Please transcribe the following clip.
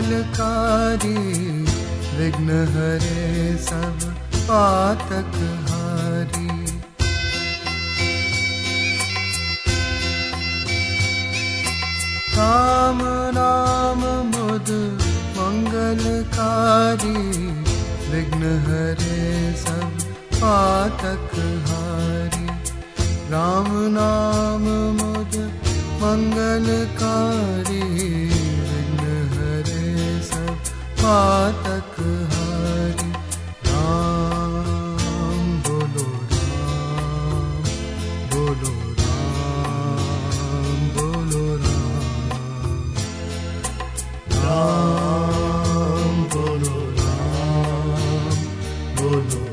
मंगलकारी, विघ्न हरे सब पातक हारी। राम नाम मुद मंगलकारी, विघ्न हरे सब पातक हारी। राम नाम मुद मंगलकारी, विघ्न हरे सब पातक हारी। राम बोलो राम, बोलो राम, बोलो राम। राम बोलो राम, बोलो